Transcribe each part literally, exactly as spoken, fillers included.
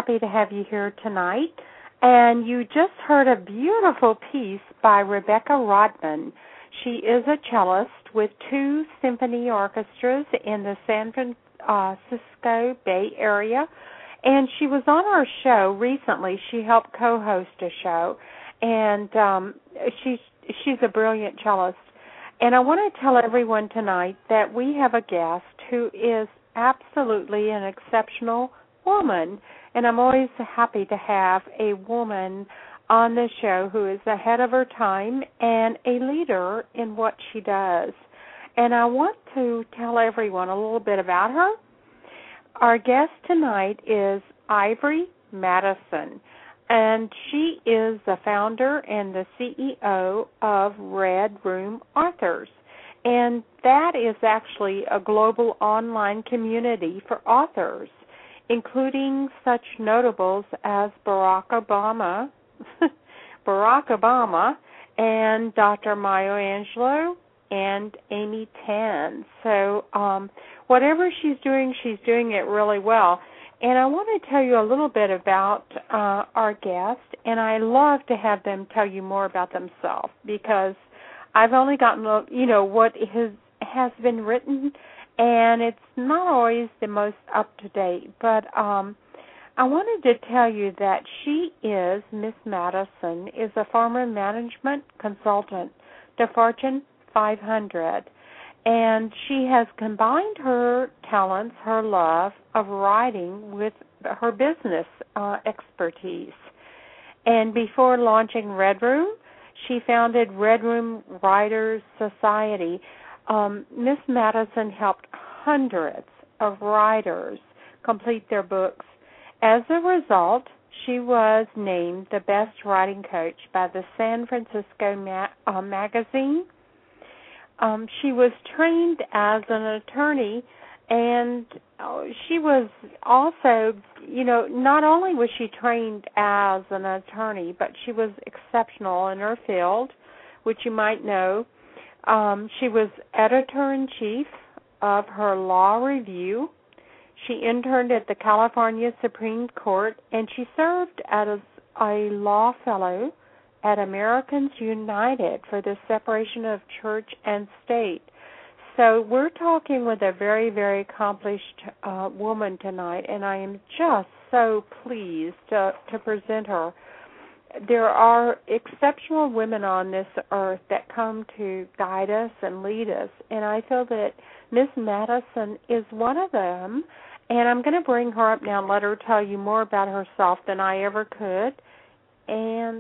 happy to have you here tonight. And you just heard a beautiful piece by Rebecca Rodman. She is a cellist with two symphony orchestras in the San Francisco Bay Area. And she was on our show recently. She helped co-host a show. And um, she's, she's a brilliant cellist. And I want to tell everyone tonight that we have a guest who is absolutely an exceptional woman. And I'm always happy to have a woman on the show who is ahead of her time and a leader in what she does. And I want to tell everyone a little bit about her. Our guest tonight is Ivory Madison, and she is the founder and the C E O of Red Room Authors. And that is actually a global online community for authors, including such notables as Barack Obama, Barack Obama, and Doctor Maya Angelou, and Amy Tan. So um, whatever she's doing, she's doing it really well. And I want to tell you a little bit about uh, our guest, and I love to have them tell you more about themselves because I've only gotten, you know, what has, has been written, and it's not always the most up-to-date. But um, I wanted to tell you that she is, Miss Madison, is a former management consultant to Fortune five hundred. And she has combined her talents, her love of writing with her business uh, expertise. And before launching Red Room, she founded Red Room Writers Society. Um, Miss Madison helped hundreds of writers complete their books. As a result, she was named the best writing coach by the San Francisco Ma- uh, Magazine. Um, she was trained as an attorney, and uh, she was also, you know, not only was she trained as an attorney, but she was exceptional in her field, which you might know. Um, she was editor-in-chief of her law review. She interned at the California Supreme Court, and she served as a law fellow at Americans United for the separation of church and state. So we're talking with a very, very accomplished uh, woman tonight, and I am just so pleased to, to present her. There are exceptional women on this earth that come to guide us and lead us, and I feel that Miss Madison is one of them, and I'm going to bring her up now and let her tell you more about herself than I ever could. And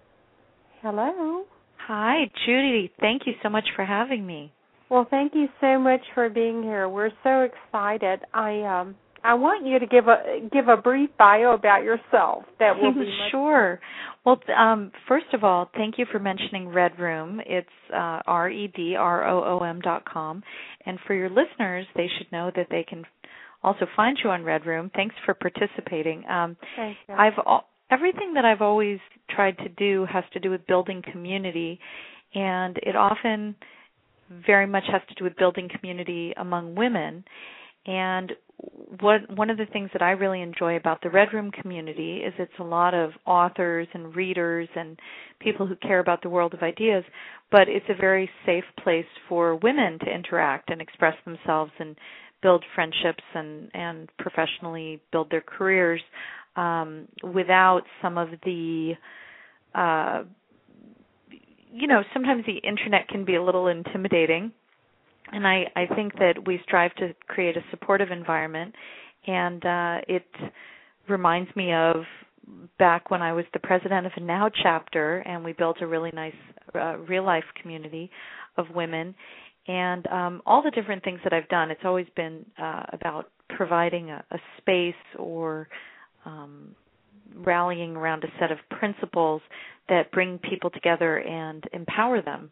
hello. Hi, Judy. Thank you so much for having me. Well, thank you so much for being here. We're so excited. I um I want you to give a give a brief bio about yourself. That will be much sure. Well, um, first of all, thank you for mentioning Red Room. It's uh, R E D R O O M dot com, and for your listeners, they should know that they can also find you on Red Room. Thanks for participating. Um, Thank you. I've everything that I've always tried to do has to do with building community, and it often very much has to do with building community among women. And what, one of the things that I really enjoy about the Red Room community is it's a lot of authors and readers and people who care about the world of ideas, but it's a very safe place for women to interact and express themselves and build friendships and, and professionally build their careers um, without some of the uh, you know, sometimes the internet can be a little intimidating, and I, I think that we strive to create a supportive environment, and uh, it reminds me of back when I was the president of a NOW chapter, and we built a really nice uh, real-life community of women, and um, all the different things that I've done, it's always been uh, about providing a, a space or um, rallying around a set of principles that bring people together and empower them.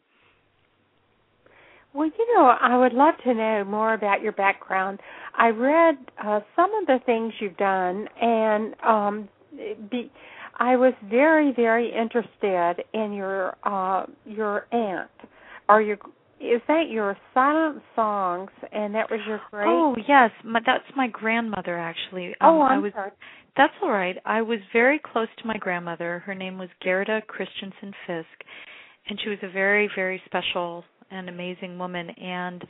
Well, you know, I would love to know more about your background. I read uh, some of the things you've done, and um, be, I was very, very interested in your uh, your aunt, or your is that your Silent Songs, and that was your great. Oh yes, my, that's my grandmother actually. Um, oh, I'm I was sorry. That's all right. I was very close to my grandmother. Her name was Gerda Christensen Fisk, and she was a very, very special and amazing woman. And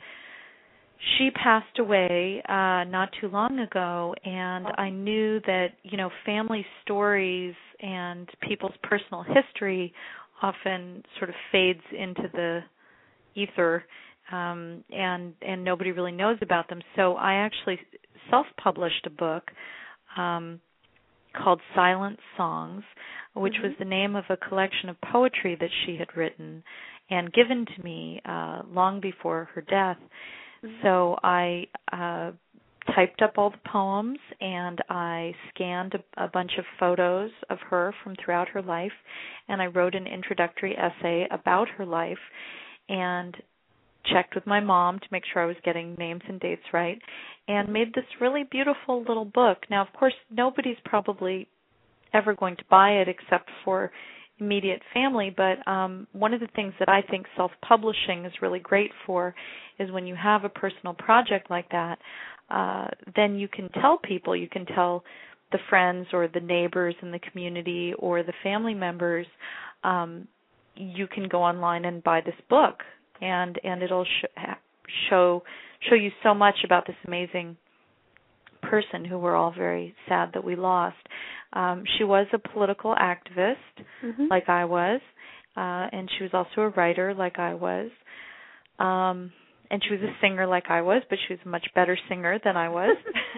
she passed away uh, not too long ago, and I knew that, you know, family stories and people's personal history often sort of fades into the ether, um, and and nobody really knows about them. So I actually self-published a book um, called Silent Songs, which mm-hmm. was the name of a collection of poetry that she had written and given to me uh, long before her death. Mm-hmm. So I uh, typed up all the poems, and I scanned a, a bunch of photos of her from throughout her life, and I wrote an introductory essay about her life and checked with my mom to make sure I was getting names and dates right, and made this really beautiful little book. Now, of course, nobody's probably ever going to buy it except for immediate family, but um, one of the things that I think self-publishing is really great for is when you have a personal project like that, uh, then you can tell people, you can tell the friends or the neighbors in the community or the family members, um, you can go online and buy this book, and and it'll sh- show show you so much about this amazing person who we're all very sad that we lost. Um, she was a political activist, mm-hmm. like I was, uh, and she was also a writer, like I was. Um, and she was a singer like I was, but she was a much better singer than I was.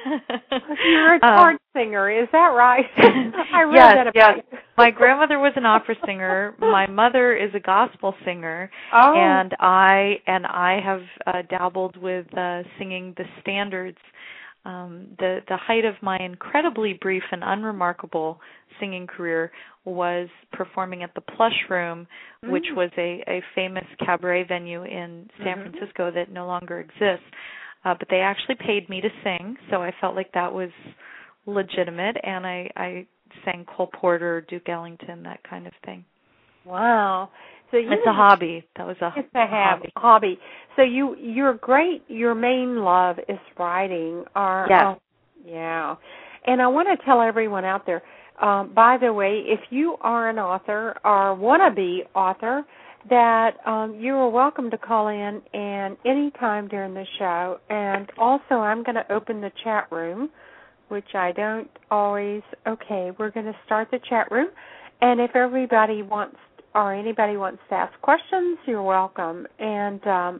You're a chord um, singer, is that right? I read yes, that about yes. you. My grandmother was an opera singer. My mother is a gospel singer, oh. and I and I have uh, dabbled with uh, singing the standards. Um, the the height of my incredibly brief and unremarkable singing career was performing at the Plush Room, mm. which was a, a famous cabaret venue in San mm-hmm. Francisco that no longer exists. Uh, but they actually paid me to sing, so I felt like that was legitimate, and I, I sang Cole Porter, Duke Ellington, that kind of thing. Wow. So you it's a hobby. That was a, it's a, a hobby. hobby. So you, you're great. Your main love is writing. Or, yes. Uh, yeah. And I want to tell everyone out there, um, by the way, if you are an author or wannabe author, that um, you are welcome to call in and any time during the show. And also I'm going to open the chat room, which I don't always. Okay, we're going to start the chat room. And if everybody wants or anybody wants to ask questions, you're welcome. And um,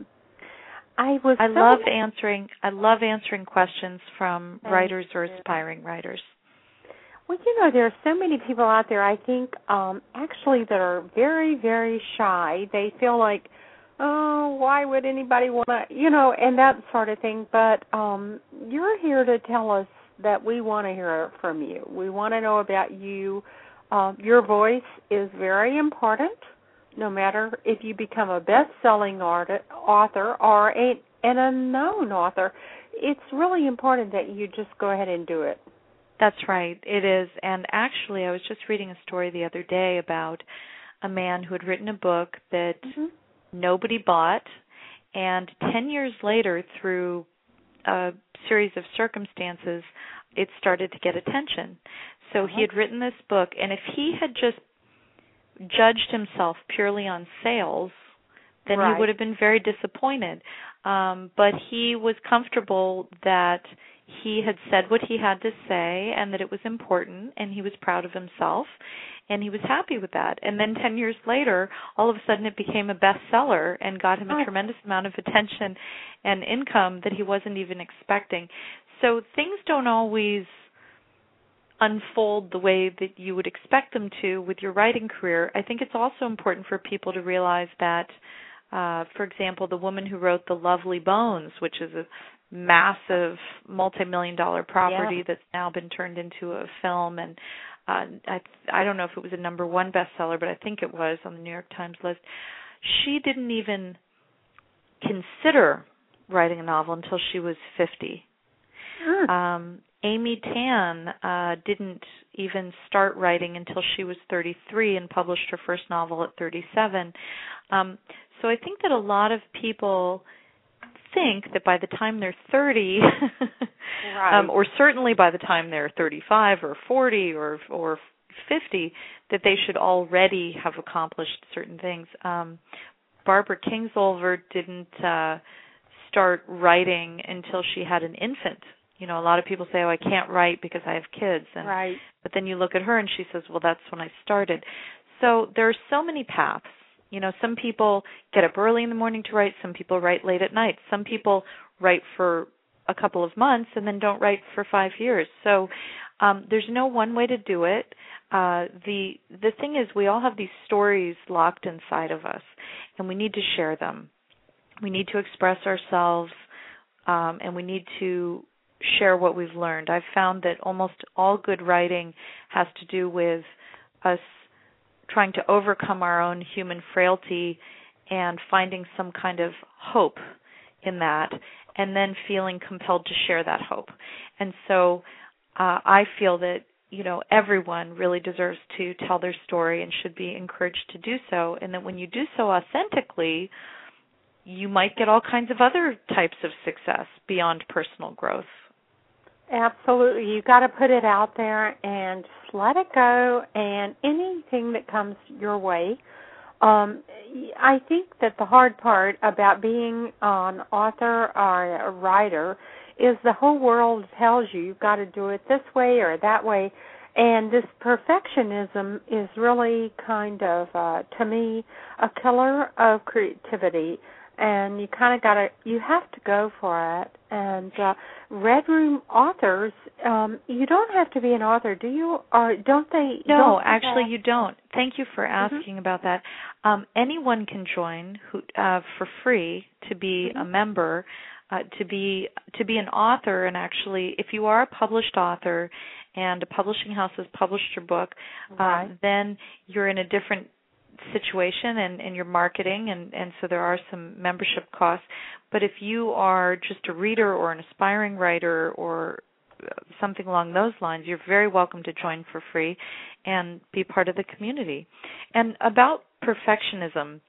I was. I so love answering. I love answering questions from Thank writers or you. aspiring writers. Well, you know, there are so many people out there, I think, um, actually that are very, very shy. They feel like, oh, why would anybody want to, you know, and that sort of thing. But um, you're here to tell us that we want to hear from you. We want to know about you. Uh, your voice is very important, no matter if you become a best-selling artist, author or a, an unknown author. It's really important that you just go ahead and do it. That's right. It is. And actually, I was just reading a story the other day about a man who had written a book that mm-hmm. nobody bought, and ten years later, through a series of circumstances, it started to get attention. So uh-huh. he had written this book, and if he had just judged himself purely on sales, then right. he would have been very disappointed. Um, but he was comfortable that he had said what he had to say and that it was important, and he was proud of himself, and he was happy with that. And then ten years later, all of a sudden it became a bestseller and got him a oh. tremendous amount of attention and income that he wasn't even expecting. So things don't always unfold the way that you would expect them to with your writing career. I think it's also important for people to realize that, uh, for example, the woman who wrote The Lovely Bones, which is a massive multi-million dollar property yeah. that's now been turned into a film, and uh, I, I don't know if it was a number one bestseller, but I think it was on the New York Times list. She didn't even consider writing a novel until she was fifty. Mm. Um, Amy Tan uh, didn't even start writing until she was thirty-three and published her first novel at thirty-seven. Um, so I think that a lot of people think that by the time they're thirty, right. um, or certainly by the time they're thirty-five or forty or or fifty, that they should already have accomplished certain things. Um, Barbara Kingsolver didn't uh, start writing until she had an infant. You know, a lot of people say, oh, I can't write because I have kids. And, right. But then you look at her and she says, well, that's when I started. So there are so many paths. You know, some people get up early in the morning to write. Some people write late at night. Some people write for a couple of months and then don't write for five years. So um, there's no one way to do it. Uh, the the thing is, we all have these stories locked inside of us, and we need to share them. We need to express ourselves, um, and we need to share what we've learned. I've found that almost all good writing has to do with us trying to overcome our own human frailty and finding some kind of hope in that, and then feeling compelled to share that hope. And so uh, I feel that, you know, everyone really deserves to tell their story and should be encouraged to do so, and that when you do so authentically, you might get all kinds of other types of success beyond personal growth. Absolutely. You got to put it out there and just let it go, and anything that comes your way. Um, I think that the hard part about being an author or a writer is the whole world tells you you've got to do it this way or that way, and this perfectionism is really kind of, uh, to me, a killer of creativity. And you kind of got to, you have to go for it. And uh, Red Room authors, um, you don't have to be an author, do you? Or don't they? No, don't actually they? you don't. Thank you for asking mm-hmm. about that. Um, anyone can join who, uh, for free to be mm-hmm. a member, uh, to be to be an author. And actually, if you are a published author and a publishing house has published your book, right. um, then you're in a different situation and, and your marketing, and, and so there are some membership costs. But if you are just a reader or an aspiring writer or something along those lines, you're very welcome to join for free and be part of the community. And about perfectionism,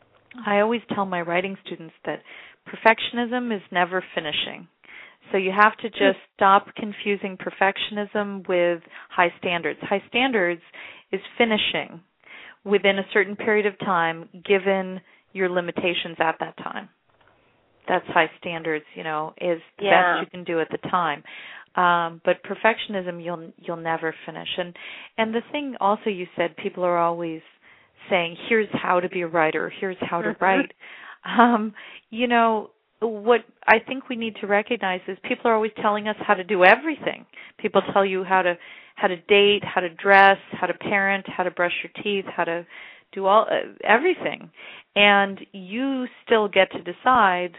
I always tell my writing students that perfectionism is never finishing. So you have to just stop confusing perfectionism with high standards. High standards is finishing within a certain period of time, given your limitations at that time. That's high standards, you know, is the yeah. best you can do at the time. Um, but perfectionism, you'll you'll never finish. And and the thing also you said, people are always saying, here's how to be a writer, here's how to write. Um, you know, what I think we need to recognize is people are always telling us how to do everything. People tell you how to how to date, how to dress, how to parent, how to brush your teeth, how to do all uh, everything. And you still get to decide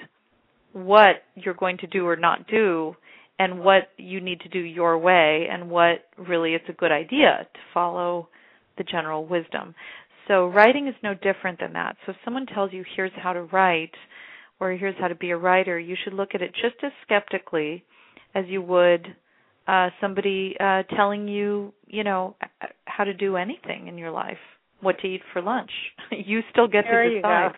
what you're going to do or not do, and what you need to do your way, and what really is a good idea to follow the general wisdom. So writing is no different than that. So if someone tells you here's how to write or here's how to be a writer, you should look at it just as skeptically as you would uh, somebody uh, telling you, you know, how to do anything in your life, what to eat for lunch. You still get there to decide.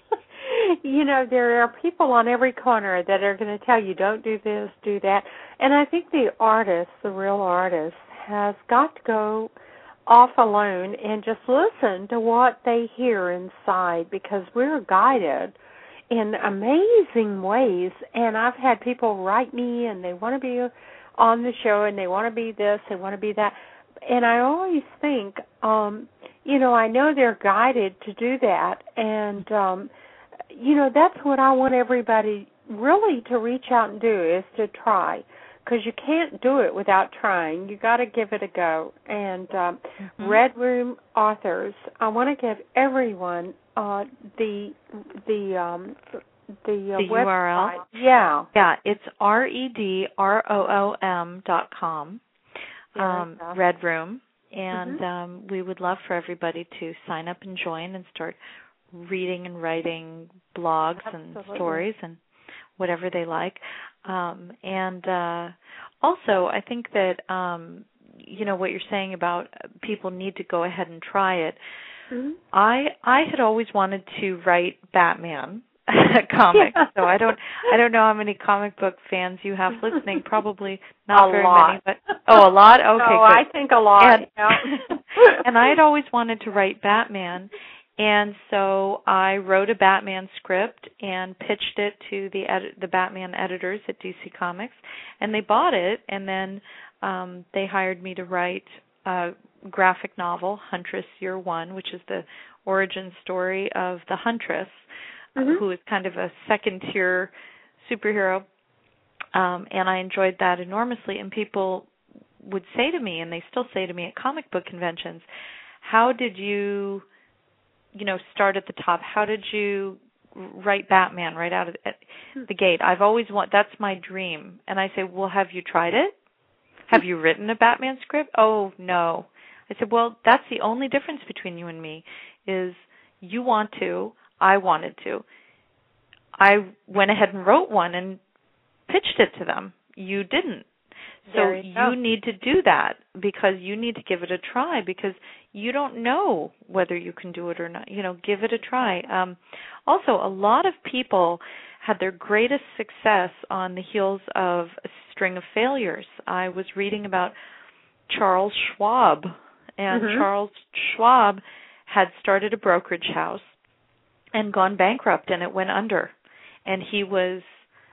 You, you know, there are people on every corner that are going to tell you, don't do this, do that. And I think the artist, the real artist, has got to go off alone and just listen to what they hear inside, because we're guided in amazing ways. And I've had people write me and they want to be on the show and they want to be this, they want to be that. And I always think, um, you know, I know they're guided to do that. And, um, you know, that's what I want everybody really to reach out and do, is to try. Because you can't do it without trying. You got to give it a go. And um, mm-hmm. Red Room Authors, I want to give everyone uh, the the um, the, uh, the website. U R L. Yeah, yeah, it's R E D R O O M dot com. Um, Red Room, and mm-hmm. um, we would love for everybody to sign up and join and start reading and writing blogs Absolutely. and stories and whatever they like. Um, and uh, also, I think that, um, you know, what you're saying about people need to go ahead and try it. Mm-hmm. I I had always wanted to write Batman, comics. Yeah. So I don't I don't know how many comic book fans you have listening. Probably not a very lot. many, but oh, a lot. Okay, no, good. I think a lot. And, yeah. and I had always wanted to write Batman, and so I wrote a Batman script and pitched it to the edi- the Batman editors at D C Comics, and they bought it, and then um, they hired me to write a graphic novel, Huntress Year One, which is the origin story of the Huntress, mm-hmm. uh, who is kind of a second-tier superhero, um, and I enjoyed that enormously. And people would say to me, and they still say to me at comic book conventions, how did you, you know, start at the top? How did you write Batman right out of the, the gate? I've always want, that's my dream. And I say, well, have you tried it? Have you written a Batman script? Oh, no. I said, well, that's the only difference between you and me is you want to, I wanted to. I went ahead and wrote one and pitched it to them. You didn't. So you, you need to do that because you need to give it a try because you don't know whether you can do it or not. You know, give it a try. Um, also, a lot of people had their greatest success on the heels of a string of failures. I was reading about Charles Schwab, and mm-hmm. Charles Schwab had started a brokerage house and gone bankrupt, and it went under. And he was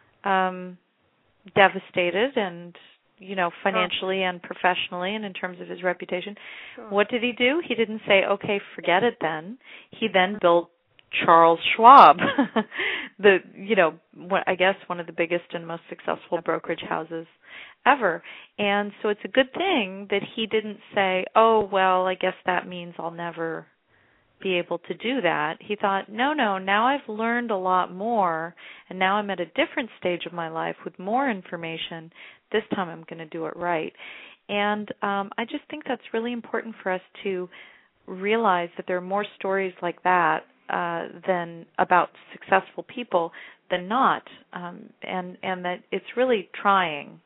um, devastated and, you know, financially and professionally and in terms of his reputation. Sure. What did he do? He didn't say, okay, forget it then. He then built Charles Schwab, the, you know, I guess one of the biggest and most successful brokerage houses ever. And so it's a good thing that he didn't say, oh, well, I guess that means I'll never be able to do that. He thought, no, no, now I've learned a lot more, and now I'm at a different stage of my life with more information. This time I'm going to do it right. And um, I just think that's really important for us to realize that there are more stories like that uh, than about successful people than not, um, and and that it's really trying.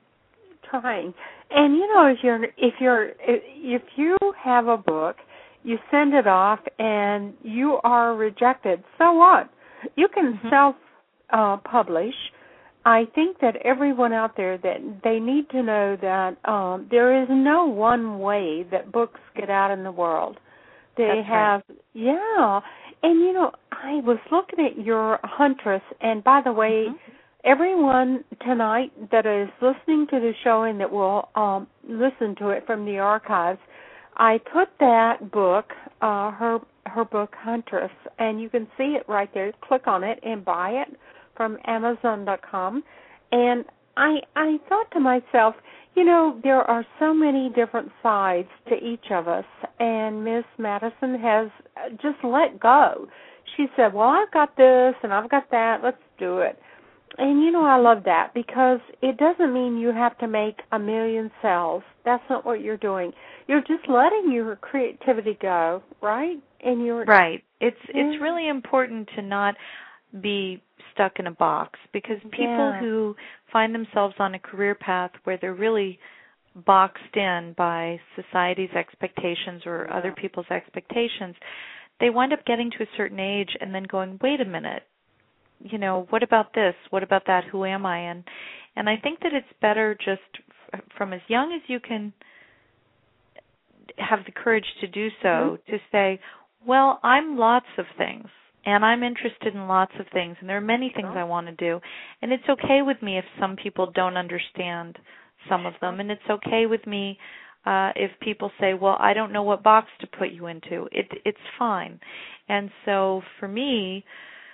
Trying, and you know, if you're if you're if you have a book, you send it off and you are rejected. So what? You can mm-hmm. self uh, publish. I think that everyone out there that they need to know that um, there is no one way that books get out in the world. They That's have, right. yeah. And, you know, I was looking at your Huntress, and by the way, mm-hmm. everyone tonight that is listening to the show and that will um, listen to it from the archives, I put that book, uh, her her book, Huntress, and you can see it right there. Click on it and buy it from Amazon dot com. And I I thought to myself, you know, there are so many different sides to each of us, and Miss Madison has just let go. She said, well, I've got this and I've got that, let's do it. And, you know, I love that because it doesn't mean you have to make a million sales. That's not what you're doing. You're just letting your creativity go, right? And you're right. It's yeah. it's really important to not be stuck in a box because people yeah. who find themselves on a career path where they're really boxed in by society's expectations or yeah. other people's expectations, they wind up getting to a certain age and then going, wait a minute, you know, what about this? What about that? Who am I? And and I think that it's better just f- from as young as you can have the courage to do so, mm-hmm. to say, well, I'm lots of things, and I'm interested in lots of things, and there are many things I want to do, and it's okay with me if some people don't understand some of them, and it's okay with me uh, if people say, well, I don't know what box to put you into. It, it's fine. And so for me,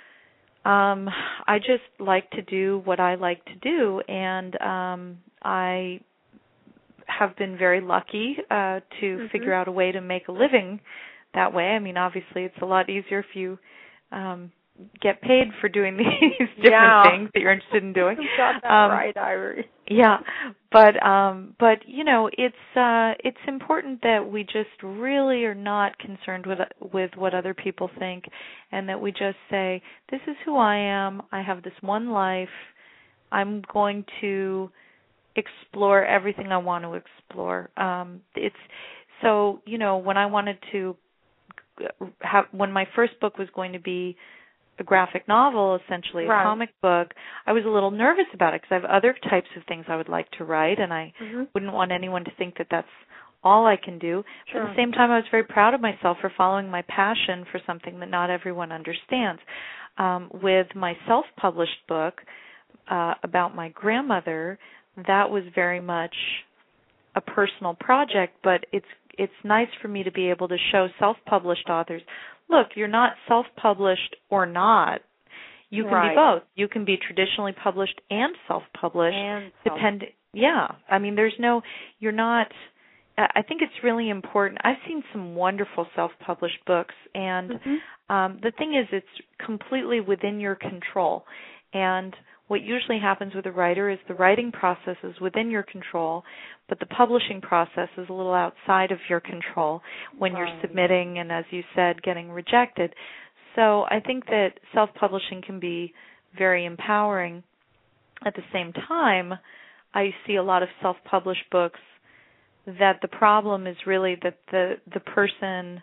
Um, I just like to do what I like to do, and um, I have been very lucky uh, to mm-hmm. figure out a way to make a living that way. I mean, obviously, it's a lot easier if you um, get paid for doing these different yeah. things that you're interested in doing. You got that um, right, Irie. Yeah, but um, but you know, it's uh, it's important that we just really are not concerned with with what other people think, and that we just say, this is who I am. I have this one life. I'm going to explore everything I want to explore. Um, it's so you know when I wanted to have when my first book was going to be a graphic novel, essentially a right. comic book, I was a little nervous about it because I have other types of things I would like to write, and I mm-hmm. wouldn't want anyone to think that that's all I can do. Sure. But at the same time, I was very proud of myself for following my passion for something that not everyone understands. Um, with my self-published book uh, about my grandmother, that was very much a personal project, but it's it's nice for me to be able to show self-published authors, look, you're not self-published or not. You can right. be both. You can be traditionally published and self-published. And depend. Yeah. I mean, there's no, you're not, I think it's really important. I've seen some wonderful self-published books, and mm-hmm. um, the thing is it's completely within your control. And what usually happens with a writer is the writing process is within your control, but the publishing process is a little outside of your control when right. you're submitting and, as you said, getting rejected. So I think that self-publishing can be very empowering. At the same time, I see a lot of self-published books that the problem is really that the, the person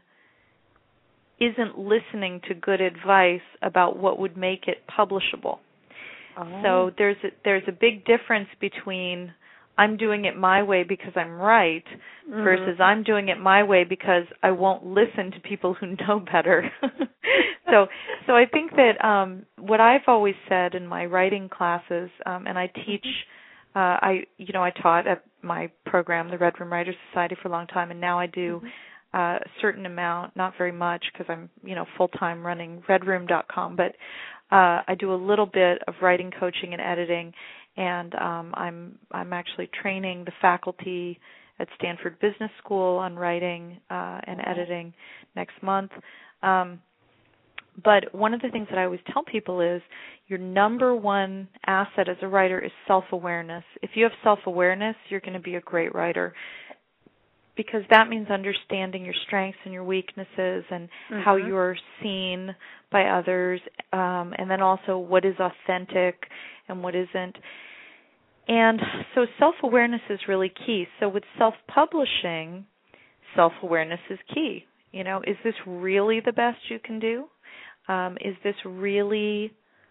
isn't listening to good advice about what would make it publishable. Oh. So there's a, there's a big difference between I'm doing it my way because I'm right mm-hmm. versus I'm doing it my way because I won't listen to people who know better. so so I think that um, what I've always said in my writing classes, um, and I teach, uh, I you know I taught at my program, the Red Room Writers Society, for a long time, and now I do mm-hmm. uh, a certain amount, not very much because I'm you know full time running red room dot com, but Uh, I do a little bit of writing, coaching, and editing, and um, I'm I'm actually training the faculty at Stanford Business School on writing uh, and editing next month. Um, but one of the things that I always tell people is your number one asset as a writer is self-awareness. If you have self-awareness, you're going to be a great writer, because that means understanding your strengths and your weaknesses and mm-hmm. how you're seen by others, um, and then also what is authentic and what isn't. And so self-awareness is really key. So with self-publishing, self-awareness is key. You know, is this really the best you can do? Um, is this really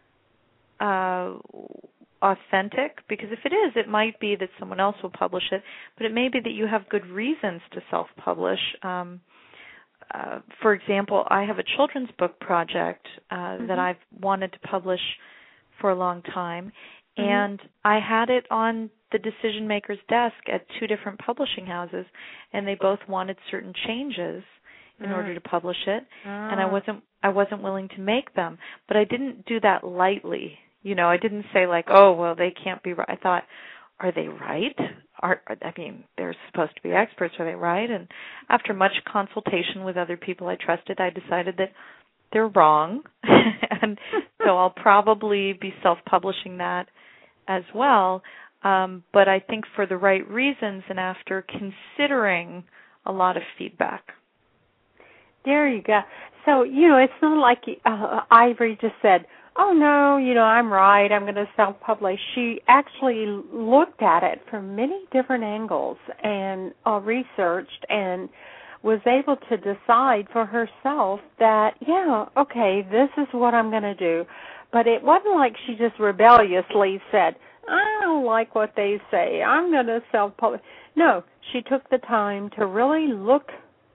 uh, authentic? Because if it is, it might be that someone else will publish it, but it may be that you have good reasons to self-publish. Um, uh, for example, I have a children's book project uh, mm-hmm. that I've wanted to publish for a long time, mm-hmm. and I had it on the decision maker's desk at two different publishing houses, and they both wanted certain changes in mm. order to publish it, ah. and I wasn't I wasn't willing to make them. But I didn't do that lightly. You know, I didn't say like, oh, well, they can't be right. I thought, are they right? Are I mean, they're supposed to be experts. Are they right? And after much consultation with other people I trusted, I decided that they're wrong, and so I'll probably be self-publishing that as well. Um, but I think for the right reasons and after considering a lot of feedback. There you go. So, you know, it's not like uh, Ivory just said, oh, no, you know, I'm right, I'm going to self-publish. She actually looked at it from many different angles and uh, researched and was able to decide for herself that, yeah, okay, this is what I'm going to do. But it wasn't like she just rebelliously said, I don't like what they say, I'm going to self-publish. No, she took the time to really look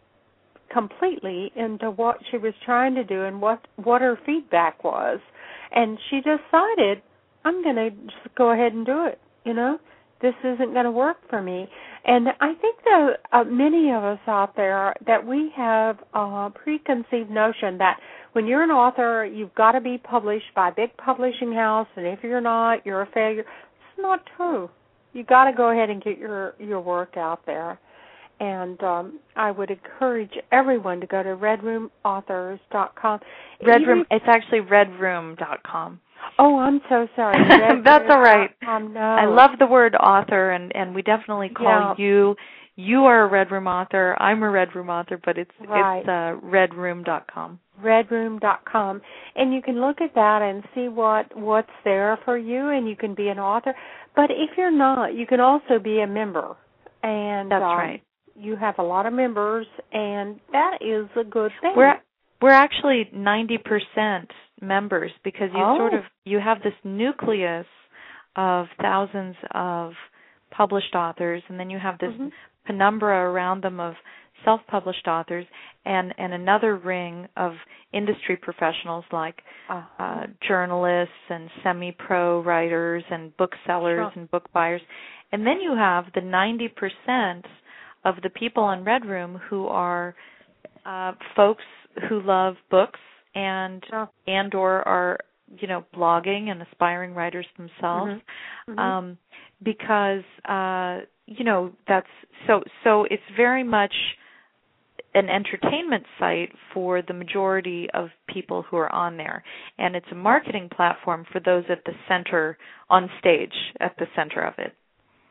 completely into what she was trying to do and what, what her feedback was. And she decided, I'm going to just go ahead and do it, you know. This isn't going to work for me. And I think that uh, many of us out there, that we have a preconceived notion that when you're an author, you've got to be published by a big publishing house, and if you're not, you're a failure. It's not true. You've got to go ahead and get your, your work out there. And um, I would encourage everyone to go to red room authors dot com. Red Room, it's actually red room dot com. Oh, I'm so sorry. That's all right. Um, no. I love the word author, and, and we definitely call yeah. you, you are a Red Room author, I'm a Red Room author, but it's right. it's uh, red room dot com. red room dot com. And you can look at that and see what, what's there for you, and you can be an author. But if you're not, you can also be a member. And That's um, right. You have a lot of members, and that is a good thing. We're we're actually ninety percent members because you oh. sort of you have this nucleus of thousands of published authors, and then you have this mm-hmm. penumbra around them of self-published authors, and, and another ring of industry professionals like uh, uh, journalists and semi-pro writers and booksellers sure. and book buyers. And then you have the ninety percent of the people on Red Room who are uh, folks who love books and sure. and or are, you know, blogging and aspiring writers themselves. Mm-hmm. Mm-hmm. Um, because, uh, you know, that's so, so it's very much an entertainment site for the majority of people who are on there. And it's a marketing platform for those at the center, on stage, at the center of it.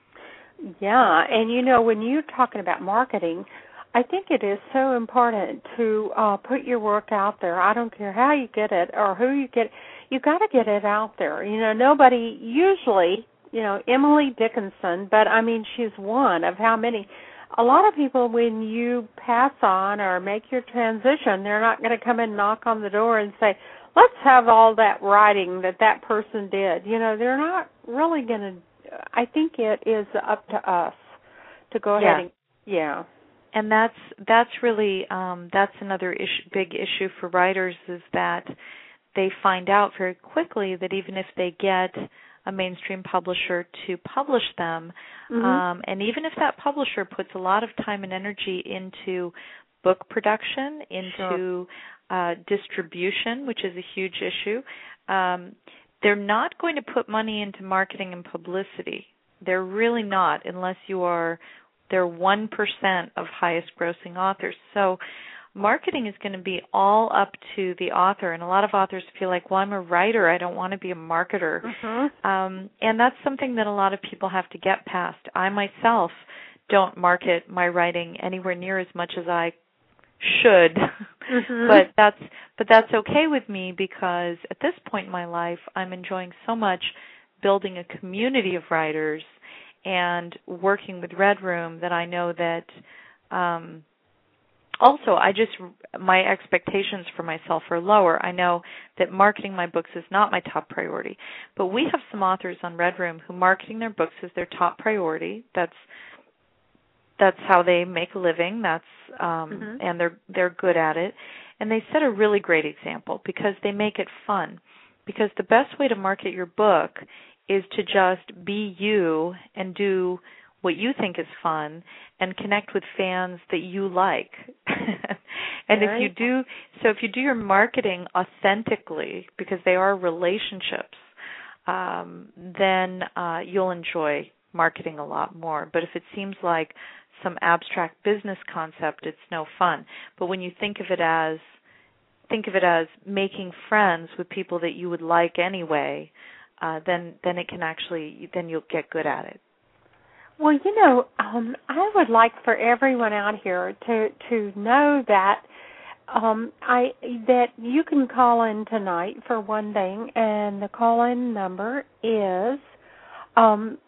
Yeah, and you know, when you're talking about marketing, I think it is so important to uh, put your work out there. I don't care how you get it or who you get it. You got to get it out there. You know, nobody usually, you know, Emily Dickinson, but I mean, she's one of how many. A lot of people, when you pass on or make your transition, they're not going to come and knock on the door and say, let's have all that writing that that person did. You know, they're not really going to. I think it is up to us to go yeah. ahead and, yeah. And that's that's really um, that's another issue, big issue for writers, is that they find out very quickly that even if they get a mainstream publisher to publish them, mm-hmm. um, and even if that publisher puts a lot of time and energy into book production, into sure. uh, distribution, which is a huge issue, um, they're not going to put money into marketing and publicity. They're really not, unless you are they're one percent of highest grossing authors. So marketing is going to be all up to the author, and a lot of authors feel like, well, I'm a writer, I don't want to be a marketer. Mm-hmm. Um, and that's something that a lot of people have to get past. I myself don't market my writing anywhere near as much as I should, mm-hmm. but that's but that's okay with me, because at this point in my life, I'm enjoying so much building a community of writers and working with Red Room that I know that um, also I just, my expectations for myself are lower. I know that marketing my books is not my top priority, but we have some authors on Red Room who marketing their books is their top priority. That's that's how they make a living. That's um, mm-hmm. and they're they're good at it, and they set a really great example because they make it fun. Because the best way to market your book is to just be you and do what you think is fun and connect with fans that you like. And if you do, so if you do your marketing authentically, because they are relationships, um, then uh, you'll enjoy marketing a lot more. But if it seems like some abstract business concept, it's no fun. But when you think of it as, think of it as making friends with people that you would like anyway, Uh, then then it can actually, then you'll get good at it. Well, you know, um, I would like for everyone out here to to know that um, I that you can call in tonight for one thing, and the call-in number is um,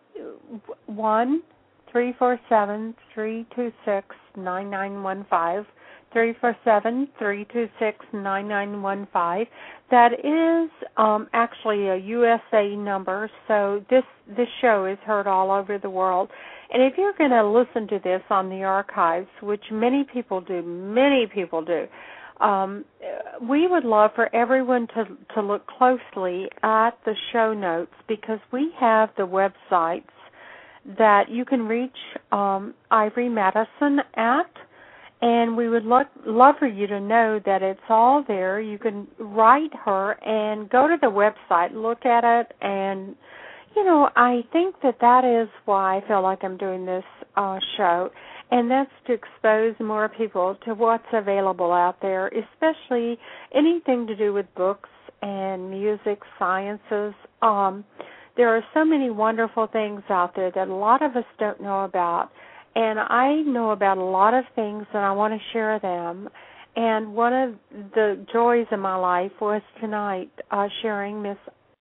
one three four seven three two six nine nine one five. three four seven three two six nine nine one five. That is um, actually a U S A number, so this this show is heard all over the world. And if you're going to listen to this on the archives, which many people do, many people do, um, we would love for everyone to to look closely at the show notes, because we have the websites that you can reach um, Ivory Madison at. And we would lo- love for you to know that it's all there. You can write her and go to the website, look at it, and, you know, I think that that is why I feel like I'm doing this uh, show, and that's to expose more people to what's available out there, especially anything to do with books and music, sciences. Um, there are so many wonderful things out there that a lot of us don't know about. And I know about a lot of things, and I want to share them. And one of the joys of my life was tonight uh, sharing Miss.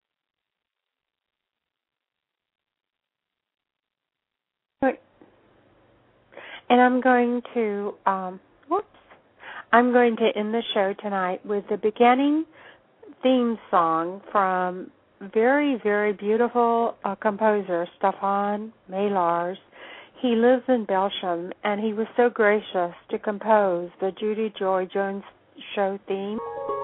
And I'm going to, um, whoops, I'm going to end the show tonight with the beginning theme song from very, very beautiful uh, composer Stefan Maillars. He lives in Belgium, and he was so gracious to compose the Judy Joy Jones show theme.